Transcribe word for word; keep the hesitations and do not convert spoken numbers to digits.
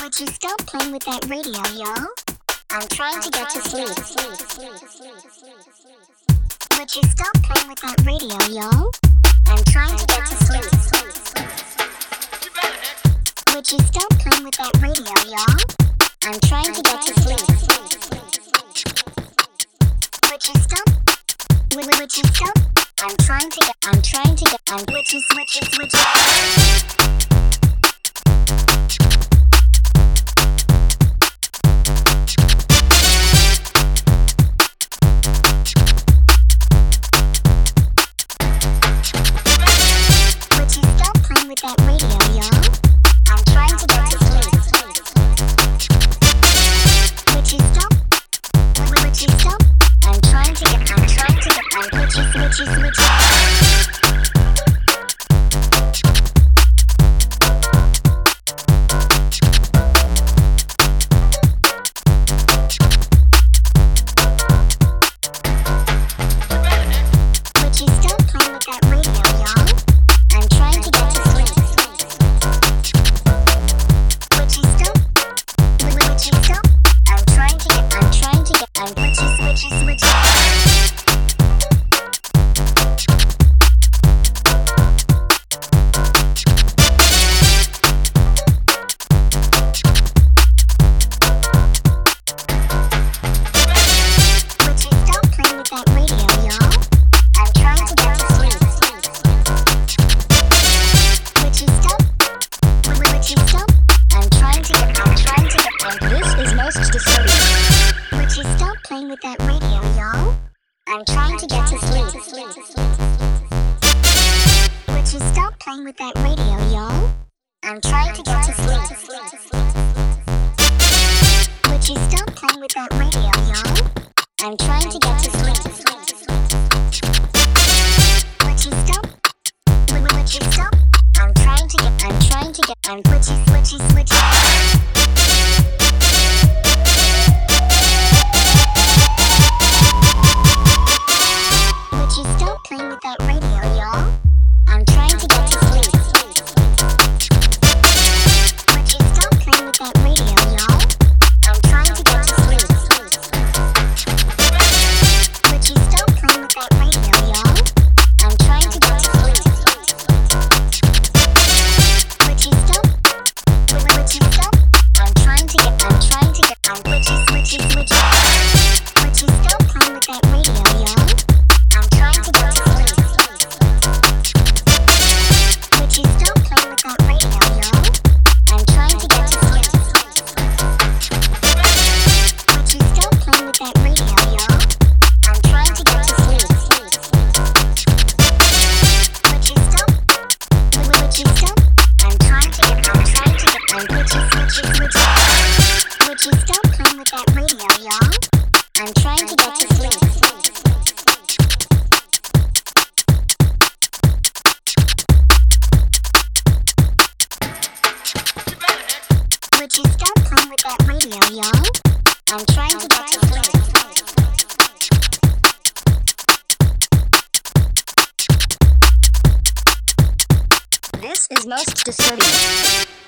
Would you stop playing with that radio, yo? I'm trying to get to sleep. Would you stop playing with that radio, yo? I'm trying to get to sleep. Would you stop playing with that radio, yo? I'm trying to get to sleep. Would you stop? Would, would you stop? I'm trying to get, I'm trying to get, I'm, would you switch it, switch it? That radio, yo. I'm trying to get to sleep. Would you stop? Would, would you stop? I'm trying to get, I'm trying to get, I'm would you, would you, would you? Would you stop playing with that radio, yo? I'm trying to get to sleep. With that radio, yo. I'm trying to get to sleep. Would you stop playing with that radio, yo? I'm trying to get to sleep. Would you stop playing with that radio, yo? I'm trying to get to sleep. Would you stop? Would, would you stop? I'm trying to get, I'm trying to get, I'm switchy, switchy, switchy. Playing with that radio, yo. I'm trying to get to sleep. Would you stop playing with that radio, yo? I'm trying to get to sleep. Would you stop playing with that radio, yo? I'm trying to get to sleep. Would you stop? Would, would you stop? I'm trying to get, I'm trying to get, I'm switchy, switchy, switchy. Would you stop playing with that radio, yo? I'm trying to get to sleep. Would you stop playing with that radio, yo? I'm trying to get to sleep. Would you stop playing with that radio, yo? I'm trying to get to sleep. Would you stop? Would, would you stop? I'm trying to get, I'm trying to get, I'm would you, would you, would you? Would you stop playing with that radio, yo? I'm trying to get to sleep. Would you stop playing with that radio, yo? I'm trying to get to sleep. This is most disturbing.